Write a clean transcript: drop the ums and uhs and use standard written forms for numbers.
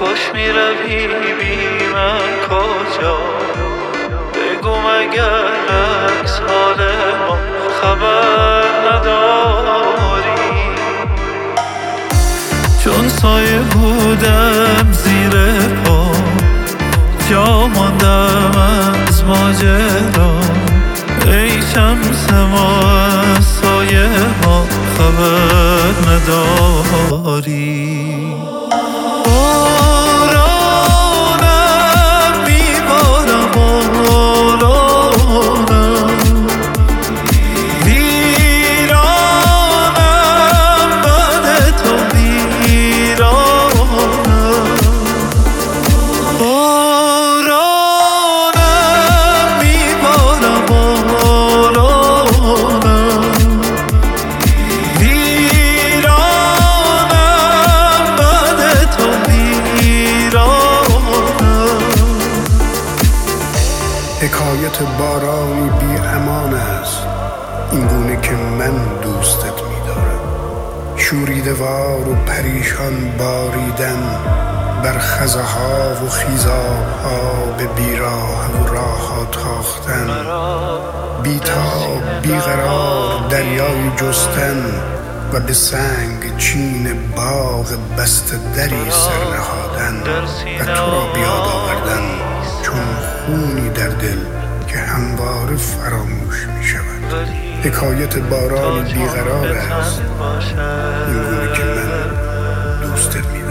خوش میروی بی من کجا؟ بگو مگر از حال ما خبر نداری؟ چون سایه بودم زیر پا، جا ماندم از ماجرا. ای شمس ما از سایه ما خبر نداری؟ بارانم میبارم، بارانم ویرانم، بعد تو ویرانم. بارانم میبارم، بارانم ویرانم، بعد تو حکایت بارانی بی امان است این گونه که من دوستت می‌دارم. شوریده وار و پریشان باریدن بر خزها و خیزاب‌ها، به بیراه و راه‌ها تاختن، بی‌تاب بیقرار دریای جستن و به سنگ چین باغ بسته دری سر نهادن و تو را بیاد آوردن چون خونی در دل که همواره فراموش می شود. حکایت بارانی بیقرار است این گونه که من دوستت می